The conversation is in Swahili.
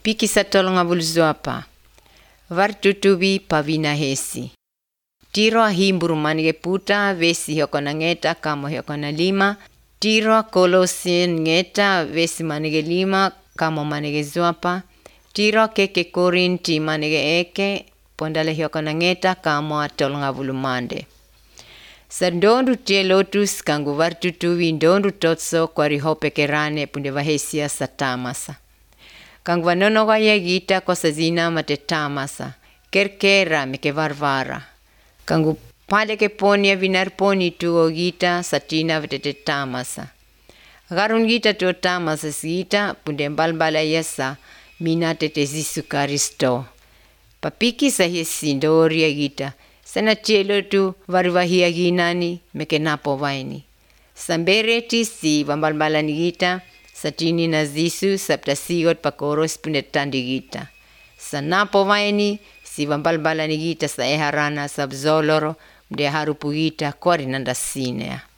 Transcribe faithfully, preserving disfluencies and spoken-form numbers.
Piki sa tolonga bulzuapa. Vartutubi pavina hesi. Tiro himburu manige puta vesi hiokona ngeta kamo hiokona lima. Tiro kolosin ngeta vesi manige lima kamo manige zuapa. Tiro keke korinti manige eke pondale hiokona ngeta kamo tolonga bulumande. Sa ndondu tie lotus kangu vartutubi ndondu totso kwari hope kerane punde vahesia sa tamasa. Kangu vanono kwa yegita kwa sazina mate tamasa. Kerkera meke varvara. Kangu pale ke ponia vinar poni tu o gita satina vetete tamasa. Garun gita tu tamasa sita punde balbala yesa mina tete zisu karisto. Papiki sa hisindoria gita. Sana chelo tu varvahia ginani meke napo vaini. Sambereti si vambalbala nigita satini na zisu sapta sigot pakoros punde tandigita. Sa napo vaini si vambalbala nigita sa eharana sab zoloro mde harupugita kori nanda sinea.